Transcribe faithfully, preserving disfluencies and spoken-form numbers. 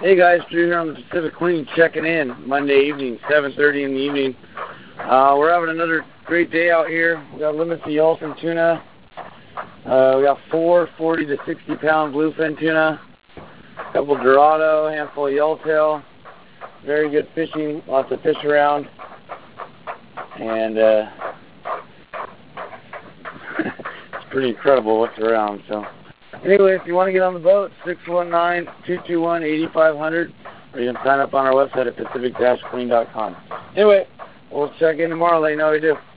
Hey guys, Drew here on the Pacific Queen checking in Monday evening, seven thirty in the evening. Uh, we're having another great day out here. We got limits of Yellowfin tuna. Uh, we got four forty to sixty pound bluefin tuna, a couple Dorado, a handful of yellowtail. Very good fishing, lots of fish around, and uh, it's pretty incredible what's around. So. Anyway, if you want to get on the boat, six one nine, two two one, eight five zero zero, or you can sign up on our website at pacific dash queen dot com. Anyway, we'll check in tomorrow, let you know how we do.